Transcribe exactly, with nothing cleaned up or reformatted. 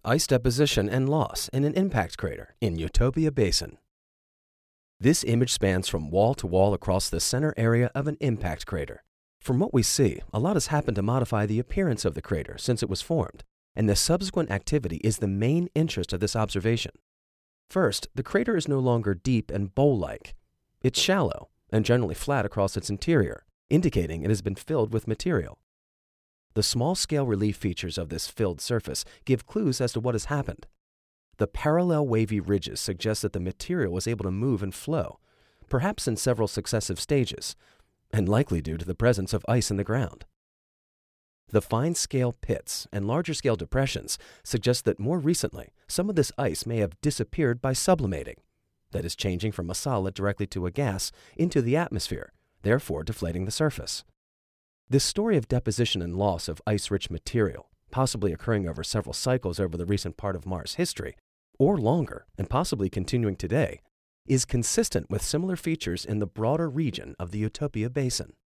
ice deposition and loss in an impact crater in Utopia Basin. This image spans from wall to wall across the center area of an impact crater. From what we see, a lot has happened to modify the appearance of the crater since it was formed, and the subsequent activity is the main interest of this observation. First, the crater is no longer deep and bowl-like. It's shallow and generally flat across its interior, indicating it has been filled with material. The small-scale relief features of this filled surface give clues as to what has happened. The parallel wavy ridges suggest that the material was able to move and flow, perhaps in several successive stages, and likely due to the presence of ice in the ground. The fine-scale pits and larger-scale depressions suggest that more recently, some of this ice may have disappeared by sublimating, that is, changing from a solid directly to a gas into the atmosphere, therefore deflating the surface. This story of deposition and loss of ice-rich material, possibly occurring over several cycles over the recent part of Mars' history, or longer, and possibly continuing today, is consistent with similar features in the broader region of the Utopia Basin.